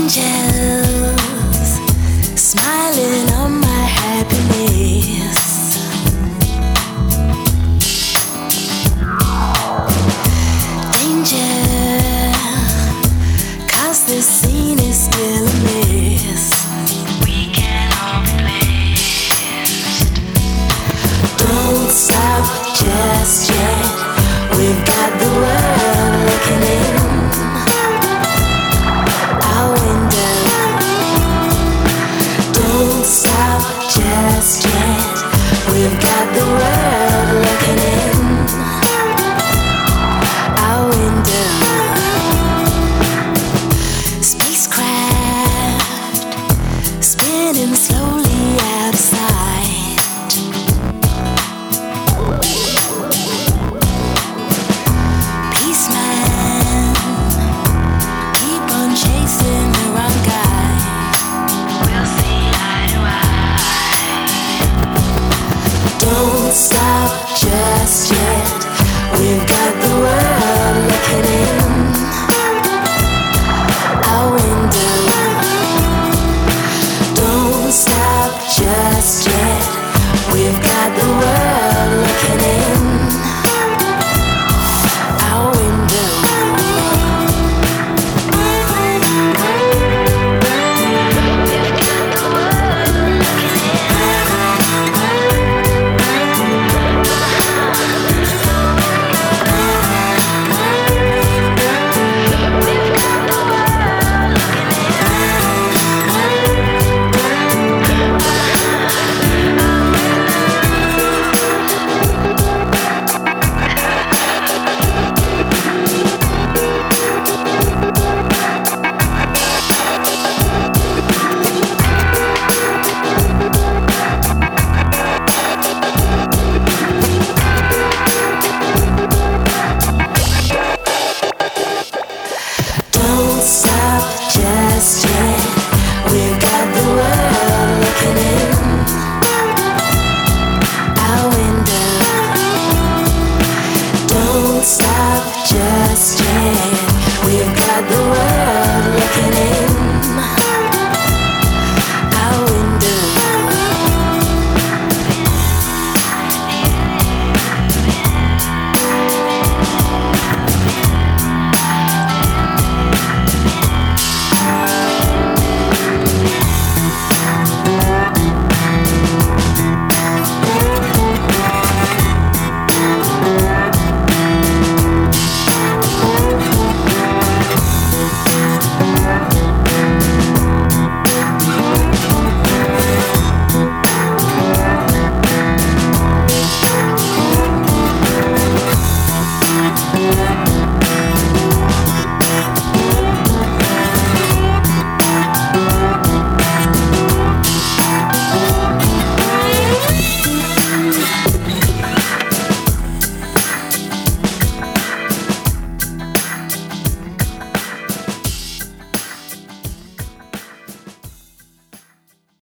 Angels smiling on my happiness. Danger, 'cause this scene is still a mess. We can all be blessed. Don't stop just yet. We've got the world looking in our window. Don't stop just yet. We've got the world looking in our window. Spacecraft spinning slowly out of sight. Peaceman, keep on chasing the wrong guy. We'll see eye to eye. Don't stop just yet.